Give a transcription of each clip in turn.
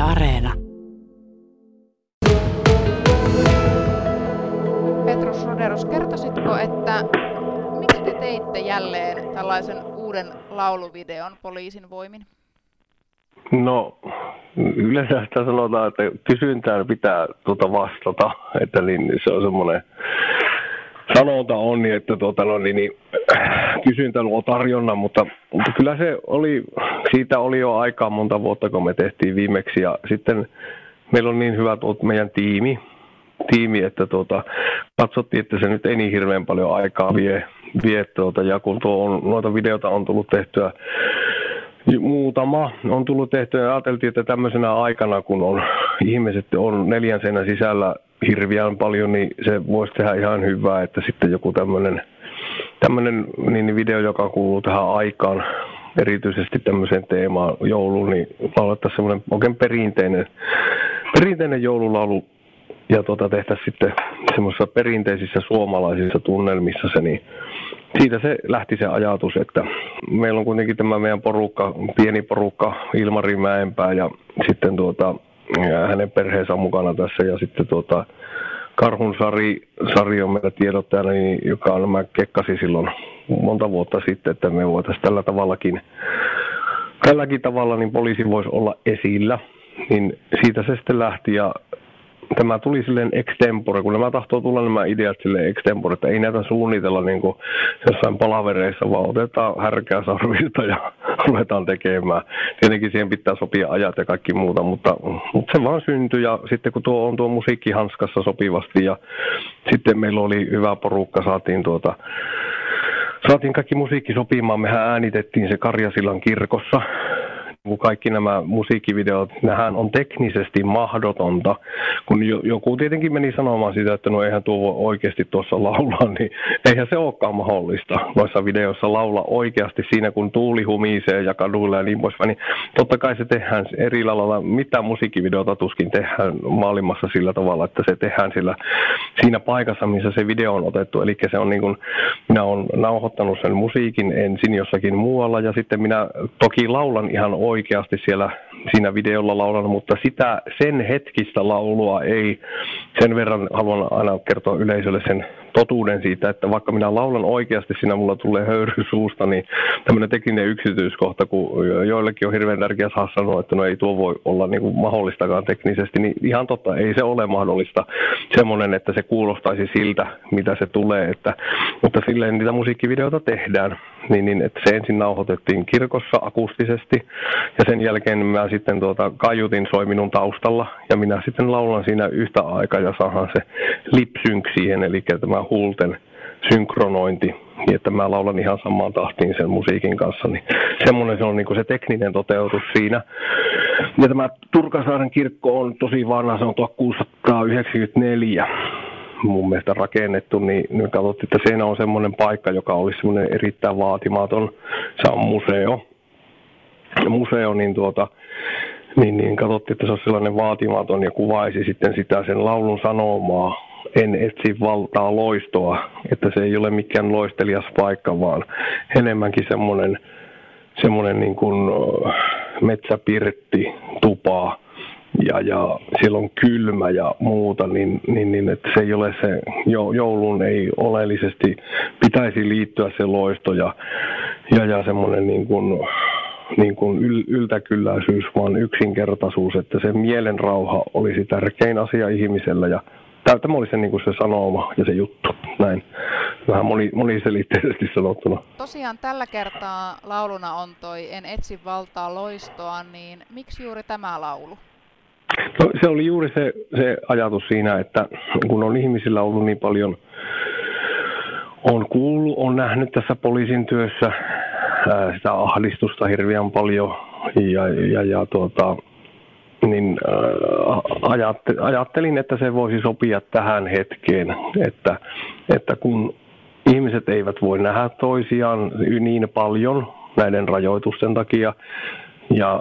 Areena. Petrus Roderus, kertoisitko, että miksi te teitte jälleen tällaisen uuden lauluvideon poliisin voimin? No, yleensä sitä sanotaan, että kysyntään pitää vastata, että niin, se on semmoinen sanonta on, niin, että kysyntä luo tarjonnan, mutta kyllä se oli, siitä oli jo aikaa monta vuotta, kun me tehtiin viimeksi, ja sitten meillä on niin hyvä meidän tiimi, että katsottiin, että se nyt ei niin hirveän paljon aikaa vie ja kun noita videota on tullut tehtyä, muutama on tullut tehtyä ja ajateltiin, että tämmöisenä aikana, kun ihmiset on 4 seinän sisällä hirveän paljon, niin se voisi tehdä ihan hyvää, että sitten joku tämmöinen niin video, joka kuuluu tähän aikaan, erityisesti tämmöiseen teemaan jouluun, niin laulettaisiin semmoinen oikein perinteinen joululaulu ja tehtäisiin sitten semmoisissa perinteisissä suomalaisissa tunnelmissa se, niin siitä se lähti se ajatus, että meillä on kuitenkin tämä meidän pieni porukka, Ilmari Mäenpää ja sitten ja hänen perheensä on mukana tässä ja sitten Karhun Sari on meillä tiedottajana, niin, joka mä kekkasin silloin monta vuotta sitten, että me voitaisiin tälläkin tavalla niin poliisi voisi olla esillä, niin siitä se sitten lähti ja tämä tuli silleen extempore, kun nämä tahtoo tulla nämä ideat silleen extempore, että ei näitä suunnitella niin kuin jossain palavereissa, vaan otetaan härkää sarvista ja ruvetaan tekemään. Tietenkin siihen pitää sopia ajat ja kaikki muuta, mutta se vaan syntyi ja sitten kun on tuo musiikki hanskassa sopivasti ja sitten meillä oli hyvä porukka, saatiin kaikki musiikki sopimaan, mehän äänitettiin se Karjasillan kirkossa. Kun kaikki nämä musiikkivideot, nämähän on teknisesti mahdotonta, kun joku tietenkin meni sanomaan sitä, että no eihän tuo voi oikeasti tuossa laulaa, niin eihän se olekaan mahdollista noissa videoissa laulaa oikeasti siinä, kun tuuli humisee ja kaduilla ja niin poispäin, niin totta kai se tehdään eri lailla, mitä musiikkivideota tuskin tehdään maailmassa sillä tavalla, että se tehdään siinä paikassa, missä se video on otettu, eli se on niin kuin, minä olen nauhoittanut sen musiikin ensin jossakin muualla ja sitten minä toki laulan ihan oikeasti siinä videolla laulan, mutta sen hetkistä laulua ei, sen verran haluan aina kertoa yleisölle sen totuuden siitä, että vaikka minä laulan oikeasti, siinä mulla tulee höyry suusta, niin tämmöinen tekninen yksityiskohta, kun joillekin on hirveän tärkeää saa sanoa, että no ei tuo voi olla niin kuin mahdollistakaan teknisesti, niin ihan totta, ei se ole mahdollista semmoinen, että se kuulostaisi siltä, mitä se tulee, mutta silleen niitä musiikkivideoita tehdään, niin että se ensin nauhoitettiin kirkossa akustisesti ja sen jälkeen mä sitten kaiutin soi minun taustalla ja minä sitten laulan siinä yhtä aikaa ja saadaan se lip-sync siihen, eli tämä huulten synkronointi, niin että mä laulan ihan samaan tahtiin sen musiikin kanssa, niin semmoinen se on niin kuin se tekninen toteutus siinä. Ja tämä Turkasaaren kirkko on tosi vanha, se on 1694 mun mielestä rakennettu, niin katsottiin, että siinä on semmoinen paikka, joka olisi semmoinen erittäin vaatimaton, se on museo, niin katsottiin, että se on sellainen vaatimaton ja kuvaisi sitten sitä sen laulun sanomaa, en etsi valtaa loistoa, että se ei ole mikään loistelias paikka, vaan enemmänkin semmoinen niin kuin metsäpirtti, tupa ja siellä on kylmä ja muuta, niin että se ei ole se, joulun ei oleellisesti pitäisi liittyä se loisto ja semmoinen niin kuin yltäkylläisyys, vaan yksinkertaisuus, että se mielenrauha olisi tärkein asia ihmisellä ja tämä oli se, niin kuin se sanoma ja se juttu, näin vähän moniselitteisesti sanottuna. Tosiaan tällä kertaa lauluna on toi En etsi valtaa loistoa, niin miksi juuri tämä laulu? No, se oli juuri se ajatus siinä, että kun on ihmisillä ollut niin paljon, on kuullut, on nähnyt tässä poliisin työssä sitä ahdistusta hirveän paljon niin ajattelin, että se voisi sopia tähän hetkeen, että kun ihmiset eivät voi nähdä toisiaan niin paljon näiden rajoitusten takia, ja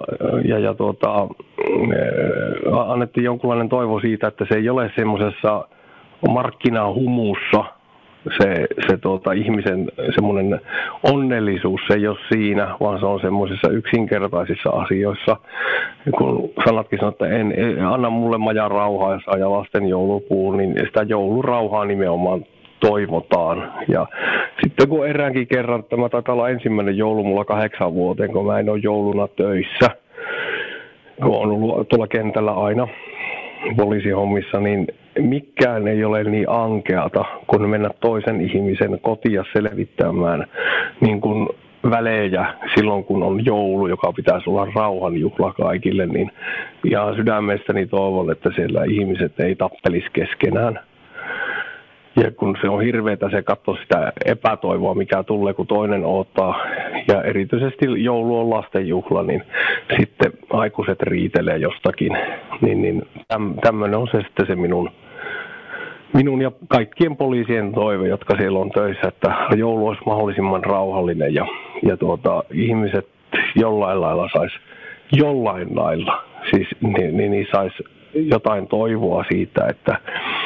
annettiin jonkunlainen toivo siitä, että se ei ole semmoisessa markkinahumussa, ihmisen semmoinen onnellisuus, se ei ole siinä, vaan se on semmoisissa yksinkertaisissa asioissa. Kun sanatkin sanoo, että anna mulle maja rauhaa ja saa ja lasten joulupuun, niin sitä joulurauhaa nimenomaan toivotaan. Ja sitten kun eräänkin kerran, tämä taitaa olla ensimmäinen joulu mulla 8 vuoteen, kun mä en ole jouluna töissä, kun on ollut tuolla kentällä aina poliisihommissa, niin mikään ei ole niin ankeata, kun mennä toisen ihmisen kotia selvittämään niin kuin välejä silloin, kun on joulu, joka pitäisi olla rauhanjuhla kaikille, niin ihan sydämestäni toivon, että siellä ihmiset ei tappelisi keskenään. Ja kun se on hirveätä se katsoa sitä epätoivoa, mikä tulee, kun toinen odottaa, ja erityisesti joulu on lastenjuhla, niin sitten aikuiset riitelee jostakin. Niin tämmöinen on se sitten se minun ja kaikkien poliisien toive, jotka siellä on töissä, että joulu olisi mahdollisimman rauhallinen ja ihmiset jollain lailla siis niin saisi jotain toivoa siitä, että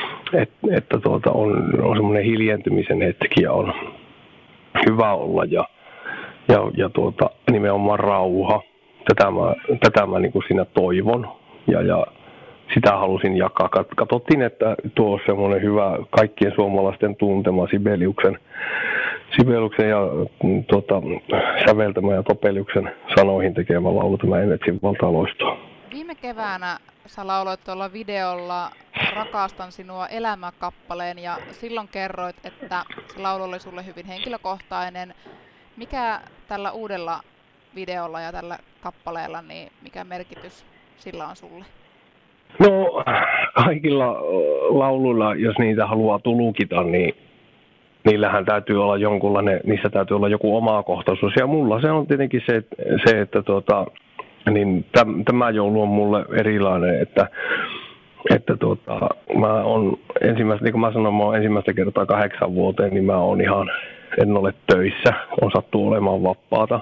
on semmoinen hiljentymisen hetki ja on hyvä olla ja nimenomaan rauha. Tätä mä niin kuin siinä toivon ja sitä halusin jakaa. Katsottiin, että tuo on semmoinen hyvä kaikkien suomalaisten tuntema Sibeliuksen ja säveltämä ja Topeliuksen sanoihin tekemä laulu, tämä En etsi valtaa loistoa. Viime keväänä sä lauloit tuolla videolla Rakastan sinua elämäkappaleen ja silloin kerroit, että se laulu oli sulle hyvin henkilökohtainen. Mikä tällä uudella videolla ja tällä kappaleella, niin mikä merkitys sillä on sulle? No kaikilla lauluilla, jos niitä haluaa tulkita, niin niillähän täytyy olla niissä täytyy olla joku omakohtaisuus. Ja mulla se on tietenkin se että niin tämä joulu on mulle erilainen, että mä on ensimmäistä, niin kuin mä sanoin, mä oon ensimmäistä kertaa 8 vuoteen, niin mä oon en ole töissä, on sattuu olemaan vapaata,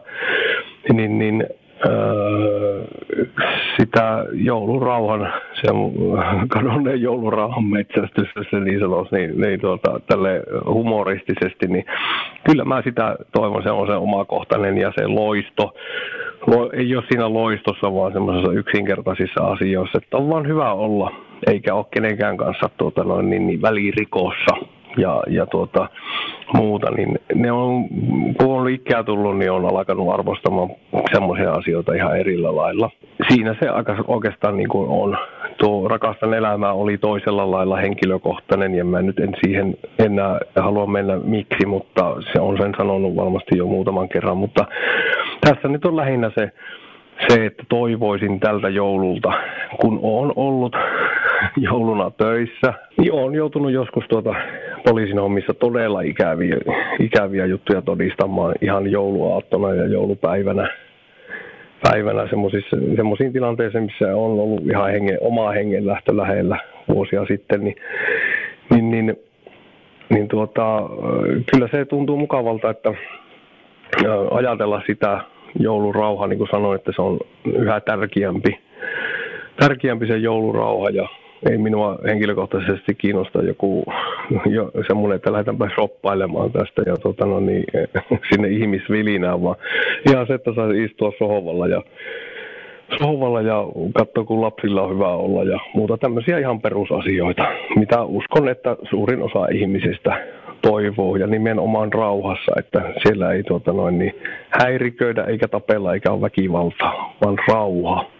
sitä joulurauhan, se kadonneen joulurauhan metsästys, se niin sanoisi, niin tälle humoristisesti, niin kyllä mä sitä toivon, se on se omakohtainen ja se loisto. Ei ole siinä loistossa, vaan semmoisessa yksinkertaisissa asioissa, että on vaan hyvä olla, eikä ole kenenkään kanssa niin välirikossa ja muuta, niin ne on, kun on ikää tullut, niin on alkanut arvostamaan semmoisia asioita ihan erillä lailla. Siinä se oikeastaan niin kuin on. Tuo Rakastan elämää oli toisella lailla henkilökohtainen, ja mä nyt en siihen enää halua mennä miksi, mutta se on sen sanonut varmasti jo muutaman kerran, mutta tässä nyt on lähinnä se, että toivoisin tältä joululta, kun olen ollut jouluna töissä, niin olen joutunut joskus poliisin hommissa todella ikäviä juttuja todistamaan ihan jouluaattona ja joulupäivänä semmoisiin tilanteisiin, missä on ollut ihan oma hengenlähtö lähellä vuosia sitten, kyllä se tuntuu mukavalta, että ajatella sitä joulurauha, niin kuin sanoin, että se on yhä tärkeämpi se joulurauha, ja ei minua henkilökohtaisesti kiinnosta joku semmoinen, että lähdetäänpä shoppailemaan tästä ja sinne ihmisvilinään, vaan ihan se, että saisi istua sohvalla ja katsoa, kun lapsilla on hyvä olla ja muuta tämmöisiä ihan perusasioita, mitä uskon, että suurin osa ihmisistä toivoo ja nimenomaan rauhassa, että siellä ei häiriköidä eikä tapella eikä ole väkivaltaa, vaan rauha.